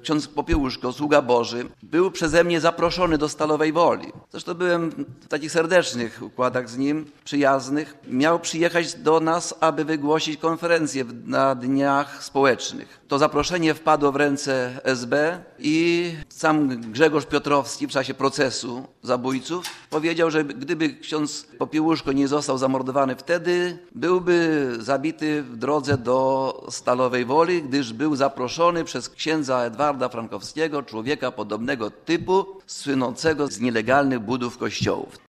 ksiądz Popiełuszko, sługa Boży, był przeze mnie zaproszony do Stalowej Woli. Zresztą byłem w takich serdecznych układach z nim, przyjaznych. Miał przyjechać do nas, aby wygłosić konferencję na dniach społecznych. To zaproszenie wpadło w ręce SB i sam Grzegorz Piotrowski w czasie procesu zabójców powiedział, że gdyby ksiądz Popiełuszko nie został zamordowany wtedy, byłby zabity w drodze do Stalowej Woli, gdyż był zaproszony przez księdza Edwarda Frankowskiego, człowieka podobnego typu, słynącego z nielegalnych budów kościołów.